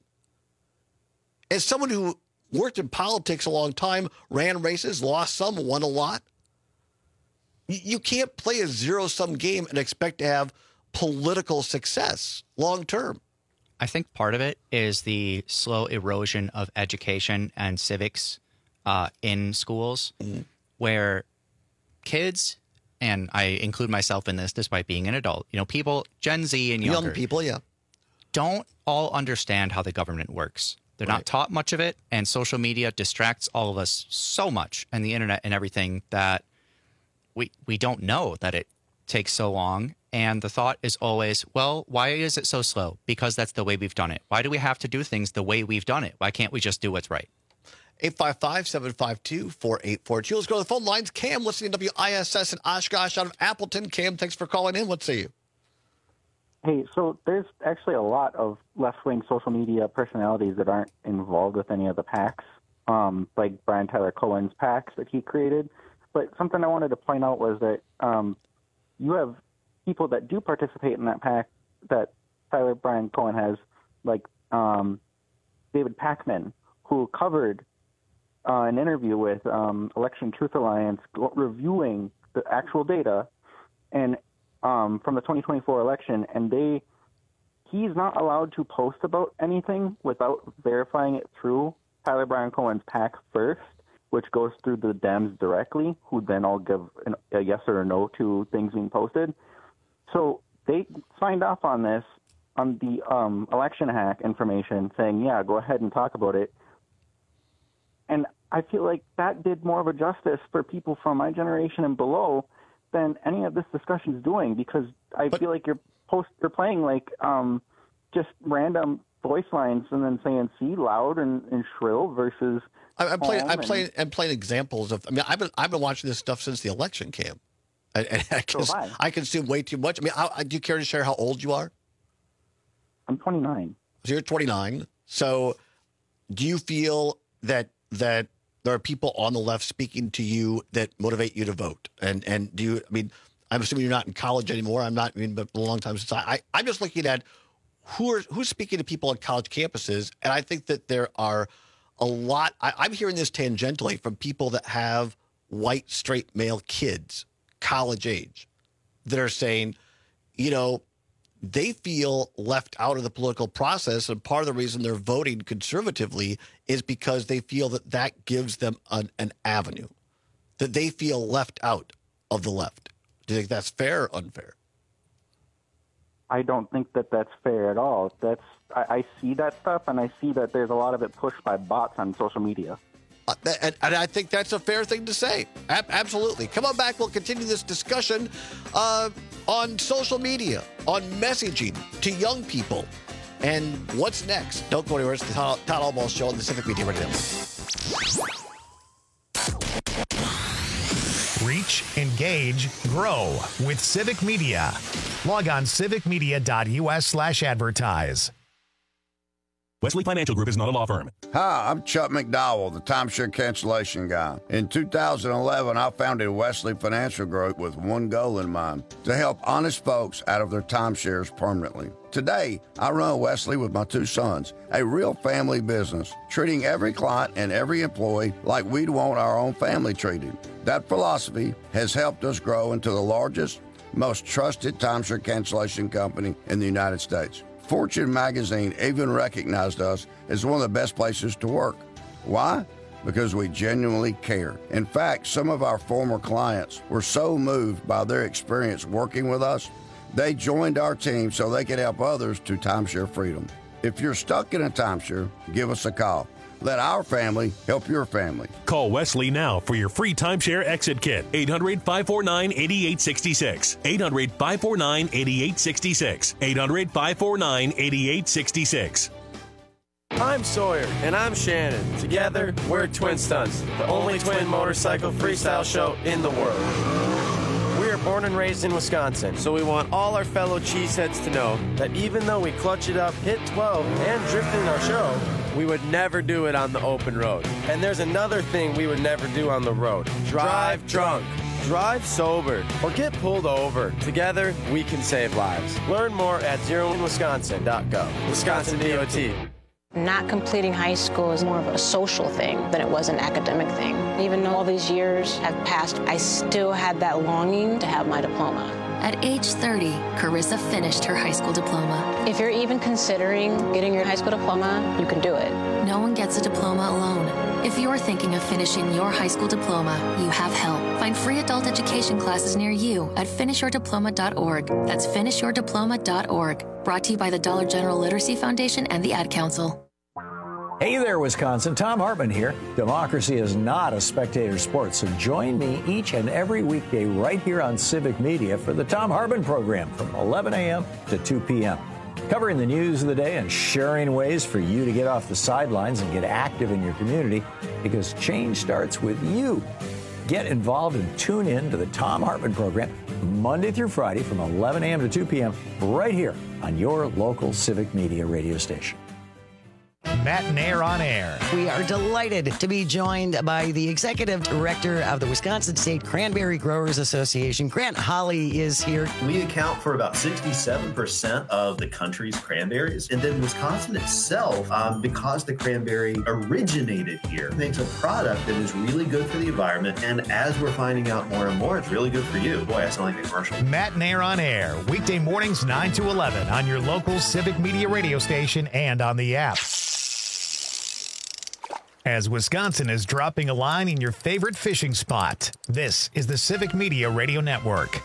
As someone who worked in politics a long time, ran races, lost some, won a lot, you can't play a zero-sum game and expect to have political success long-term. I think part of it is the slow erosion of education and civics in schools, where kids, and I include myself in this despite being an adult, people, Gen Z and younger, young people, don't all understand how the government works. They're not taught much of it, and social media distracts all of us so much, and the internet and everything, that we don't know that it takes so long. And the thought is always, well, why is it so slow? Because that's the way we've done it. Why do we have to do things the way we've done it? Why can't we just do what's right? 855-752-4842. Let's go to the phone lines. Cam, listening to WISS in Oshkosh out of Appleton. Cam, thanks for calling in. What say you? Hey, so there's actually a lot of left-wing social media personalities that aren't involved with any of the PACs, like Brian Tyler Cohen's PACs that he created. But something I wanted to point out was that you have people that do participate in that PAC that Brian Cohen has, like David Pakman, who covered an interview with Election Truth Alliance reviewing the actual data and from the 2024 election, and he's not allowed to post about anything without verifying it through Tyler Brian Cohen's PAC first, which goes through the Dems directly, who then all give a yes or a no to things being posted. So they signed off on this, on the election hack information, saying, yeah, go ahead and talk about it. And I feel like that did more of a justice for people from my generation and below than any of this discussion is doing, because I feel like you're playing like just random voice lines and then saying "see" loud and shrill versus. I'm playing examples of. I mean, I've been watching this stuff since the election, Cam. And I consume way too much. I mean, do you care to share how old you are? I'm 29. So you're 29. So do you feel that there are people on the left speaking to you that motivate you to vote? And do you, I mean, I'm assuming you're not in college anymore. I'm not, but a long time since I'm just looking at who's speaking to people on college campuses. And I think that there are a lot, I'm hearing this tangentially from people that have white, straight male kids, college age, that are saying, they feel left out of the political process, and part of the reason they're voting conservatively is because they feel that gives them an avenue, that they feel left out of the left. Do you think that's fair or unfair? I don't think that that's fair at all. I see that stuff, and I see that there's a lot of it pushed by bots on social media. And I think that's a fair thing to say. Absolutely. Come on back. We'll continue this discussion on social media, on messaging to young people. And what's next? Don't go anywhere. It's the Todd Albaugh Show on the Civic Media Radio Network. Reach, engage, grow with Civic Media. Log on civicmedia.us/advertise. Wesley Financial Group is not a law firm. Hi, I'm Chuck McDowell, the timeshare cancellation guy. In 2011, I founded Wesley Financial Group with one goal in mind, to help honest folks out of their timeshares permanently. Today, I run Wesley with my two sons, a real family business, treating every client and every employee like we'd want our own family treated. That philosophy has helped us grow into the largest, most trusted timeshare cancellation company in the United States. Fortune magazine even recognized us as one of the best places to work. Why? Because we genuinely care. In fact, some of our former clients were so moved by their experience working with us, they joined our team so they could help others to timeshare freedom. If you're stuck in a timeshare, give us a call. Let our family help your family. Call Wesley now for your free timeshare exit kit. 800-549-8866. 800-549-8866. 800-549-8866. I'm Sawyer, and I'm Shannon. Together, we're Twin Stunts, the only twin motorcycle freestyle show in the world. We are born and raised in Wisconsin, so we want all our fellow cheeseheads to know that even though we clutch it up, hit 12, and drift in our show, we would never do it on the open road. And there's another thing we would never do on the road. Drive drunk. Drive sober. Or get pulled over. Together, we can save lives. Learn more at zeroinwisconsin.gov. Wisconsin DOT. Not completing high school is more of a social thing than it was an academic thing. Even though all these years have passed, I still had that longing to have my diploma. At age 30, Carissa finished her high school diploma. If you're even considering getting your high school diploma, you can do it. No one gets a diploma alone. If you're thinking of finishing your high school diploma, you have help. Find free adult education classes near you at finishyourdiploma.org. That's finishyourdiploma.org. Brought to you by the Dollar General Literacy Foundation and the Ad Council. Hey there, Wisconsin. Tom Hartman here. Democracy is not a spectator sport, so join me each and every weekday right here on Civic Media for the Tom Hartman program from 11 a.m. to 2 p.m. Covering the news of the day and sharing ways for you to get off the sidelines and get active in your community, because change starts with you. Get involved and tune in to the Tom Hartman program Monday through Friday from 11 a.m. to 2 p.m. right here on your local Civic Media radio station. Matt and Air on Air. We are delighted to be joined by the executive director of the Wisconsin State Cranberry Growers Association. Grant Holly is here. We account for about 67% of the country's cranberries. And then Wisconsin itself, because the cranberry originated here, makes a product that is really good for the environment. And as we're finding out more and more, it's really good for you. Boy, I sound like a commercial. Matt and Air on Air. Weekday mornings 9 to 11 on your local Civic Media radio station and on the app. As Wisconsin is dropping a line in your favorite fishing spot, this is the Civic Media Radio Network.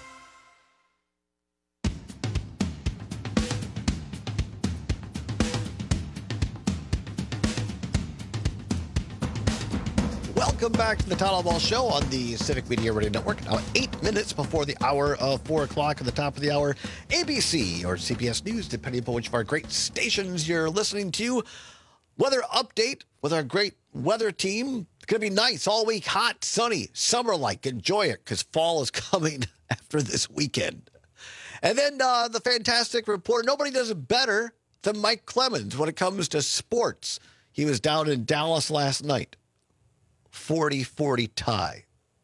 Welcome back to the Town Hall Ball Show on the Civic Media Radio Network. Now, 8 minutes before the hour of 4 o'clock at the top of the hour, ABC or CBS News, depending upon which of our great stations you're listening to. Weather update with our great weather team. It's going to be nice all week, hot, sunny, summer-like. Enjoy it because fall is coming after this weekend. And then the fantastic reporter. Nobody does it better than Mike Clemens when it comes to sports. He was down in Dallas last night. 40-40 tie.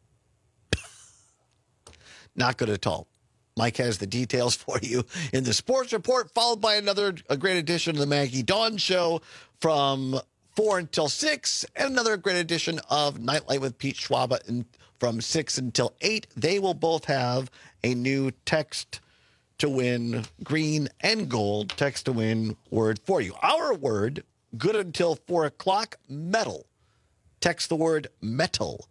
Not good at all. Mike has the details for you in the sports report, followed by a great edition of the Maggie Dawn Show from 4 until 6, and another great edition of Nightlight with Pete Schwab from 6 until 8. They will both have a new text to win, green and gold text to win word for you. Our word, good until 4 o'clock, metal. Text the word metal,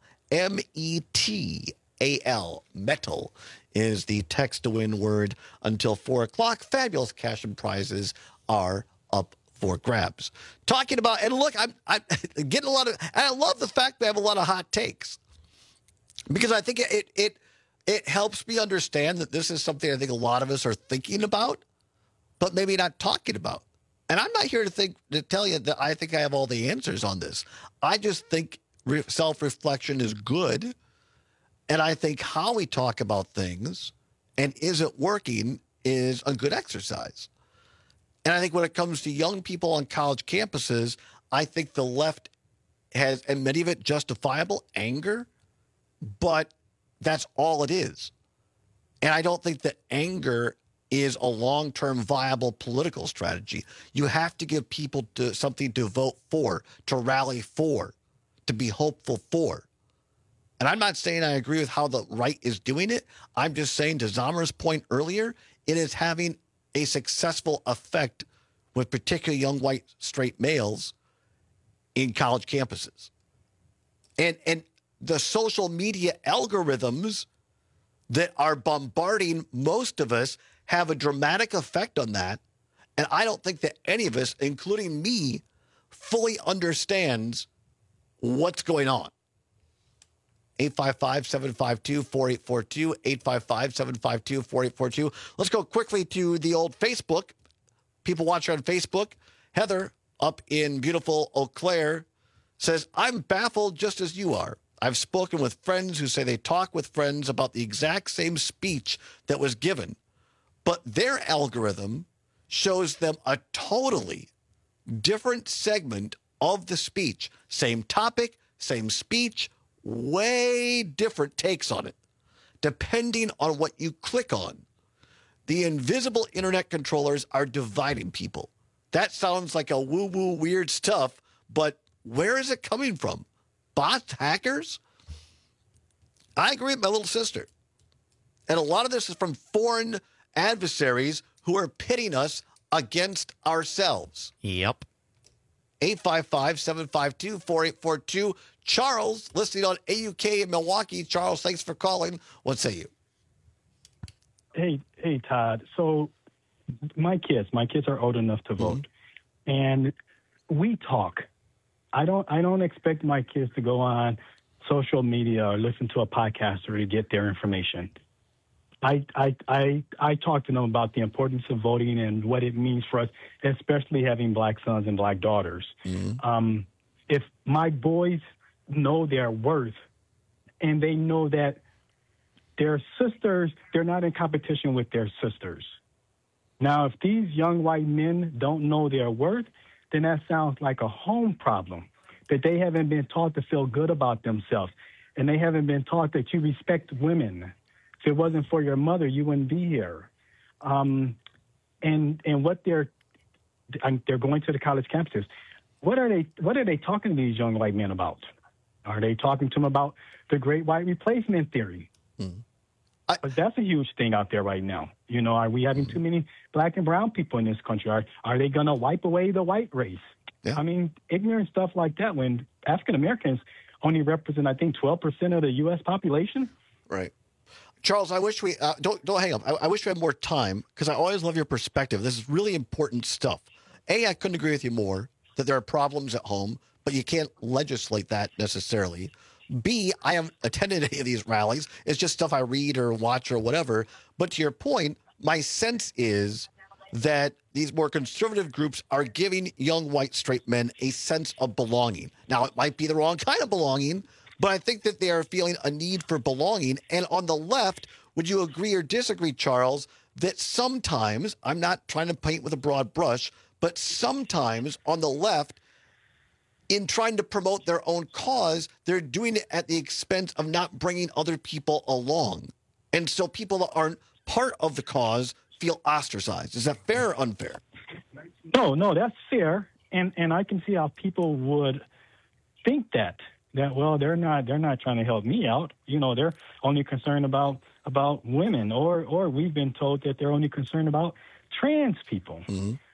M-E-T-A-L, metal is the text to win word until 4 o'clock. Fabulous cash and prizes are up for grabs. Talking about, and look, I'm getting a lot of, and I love the fact they have a lot of hot takes, because I think it helps me understand that this is something I think a lot of us are thinking about, but maybe not talking about. And I'm not here to tell you that I think I have all the answers on this. I just think self-reflection is good. And I think how we talk about things and is it working is a good exercise. And I think when it comes to young people on college campuses, I think the left has, and many of it justifiable, anger, but that's all it is. And I don't think that anger is a long-term viable political strategy. You have to give people something to vote for, to rally for, to be hopeful for. And I'm not saying I agree with how the right is doing it. I'm just saying, to Zamar's point earlier, it is having a successful effect with particularly young white straight males in college campuses. And the social media algorithms that are bombarding most of us have a dramatic effect on that. And I don't think that any of us, including me, fully understands what's going on. 855-752-4842, 855-752-4842. Let's go quickly to the old Facebook. People watching on Facebook. Heather, up in beautiful Eau Claire, says, I'm baffled just as you are. I've spoken with friends who say they talk with friends about the exact same speech that was given, but their algorithm shows them a totally different segment of the speech. Same topic, same speech, way different takes on it, depending on what you click on. The invisible internet controllers are dividing people. That sounds like a woo-woo weird stuff, but where is it coming from? Bots, hackers? I agree with my little sister. And a lot of this is from foreign adversaries who are pitting us against ourselves. Yep. 855-752-4842. Charles, listening on AUK in Milwaukee. Charles, thanks for calling. What say you? Hey, Todd. So my kids are old enough to vote, and we talk. I don't expect my kids to go on social media or listen to a podcaster to get their information. I talk to them about the importance of voting and what it means for us, especially having black sons and black daughters. If my boys know their worth and they know that their sisters, they're not in competition with their sisters. Now, if these young white men don't know their worth, then that sounds like a home problem, that they haven't been taught to feel good about themselves, and they haven't been taught that you respect women. If it wasn't for your mother, you wouldn't be here. And what they're going to the college campuses. What are they talking to these young white men about? Are they talking to them about the great white replacement theory? But that's a huge thing out there right now. You know, are we having too many black and brown people in this country? Are they going to wipe away the white race? Yeah. I mean, ignorant stuff like that when African Americans only represent, I think, 12% of the U.S. population. Right. Charles, I wish we don't hang up. I wish we had more time because I always love your perspective. This is really important stuff. I couldn't agree with you more that there are problems at home, but you can't legislate that necessarily. B, I haven't attended any of these rallies. It's just stuff I read or watch or whatever. But to your point, my sense is that these more conservative groups are giving young white straight men a sense of belonging. Now, it might be the wrong kind of belonging, but I think that they are feeling a need for belonging. And on the left, would you agree or disagree, Charles, that sometimes, I'm not trying to paint with a broad brush, but sometimes on the left, in trying to promote their own cause, they're doing it at the expense of not bringing other people along. And so people that aren't part of the cause feel ostracized. Is that fair or unfair? No, that's fair. And I can see how people would think that well, they're not trying to help me out. You know, they're only concerned about women, or we've been told that they're only concerned about trans people.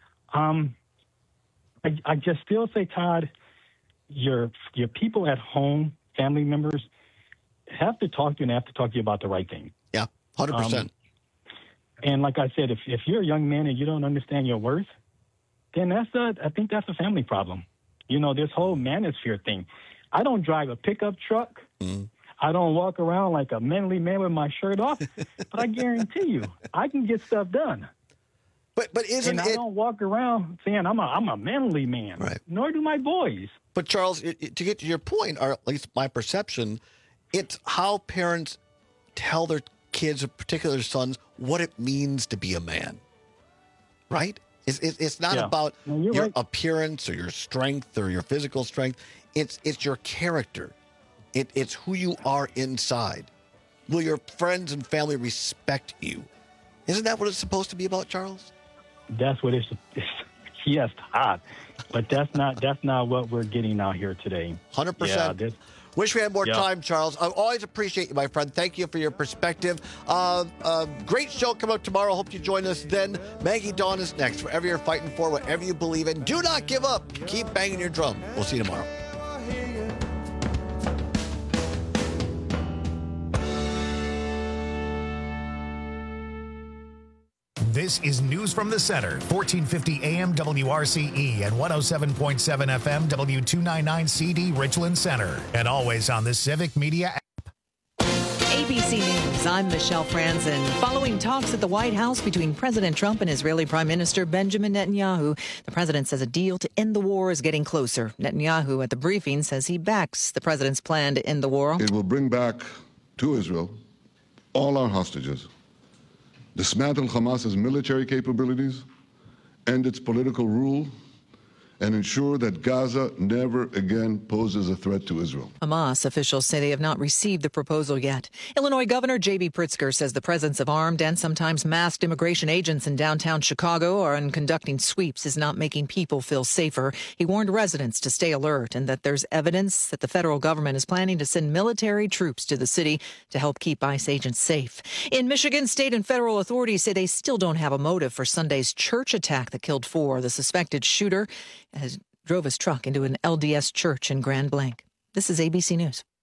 I just still say, Todd, your people at home, family members, have to talk to you and have to talk to you about the right thing. Yeah, 100%. And like I said, if you're a young man and you don't understand your worth, then I think that's a family problem. You know, this whole manosphere thing. I don't drive a pickup truck. I don't walk around like a manly man with my shirt off, but I guarantee you, I can get stuff done. But isn't I don't walk around saying I'm a manly man. Right. Nor do my boys. But Charles, to get to your point, or at least my perception, it's how parents tell their kids, in particular sons, what it means to be a man. Right? It's not about your appearance or your strength or your physical strength. It's your character. It's who you are inside. Will your friends and family respect you? Isn't that what it's supposed to be about, Charles? That's what it's yes, Todd. But that's not what we're getting out here today. 100%. Yeah, Wish we had more time, Charles. I always appreciate you, my friend. Thank you for your perspective. Great show coming up tomorrow. Hope you join us then. Maggie Dawn is next. Whatever you're fighting for, whatever you believe in, do not give up. Keep banging your drum. We'll see you tomorrow. This is News from the Center, 1450 AM WRCE and 107.7 FM W299CD Richland Center. And always on the Civic Media app. ABC News, I'm Michelle Franzen. Following talks at the White House between President Trump and Israeli Prime Minister Benjamin Netanyahu, the president says a deal to end the war is getting closer. Netanyahu at the briefing says he backs the president's plan to end the war. It will bring back to Israel all our hostages, dismantle Hamas's military capabilities, end its political rule, and ensure that Gaza never again poses a threat to Israel. Hamas officials say they have not received the proposal yet. Illinois Governor J.B. Pritzker says the presence of armed and sometimes masked immigration agents in downtown Chicago or in conducting sweeps is not making people feel safer. He warned residents to stay alert and that there's evidence that the federal government is planning to send military troops to the city to help keep ICE agents safe. In Michigan, state and federal authorities say they still don't have a motive for Sunday's church attack that killed 4. The suspected shooter drove his truck into an LDS church in Grand Blanc. This is ABC News.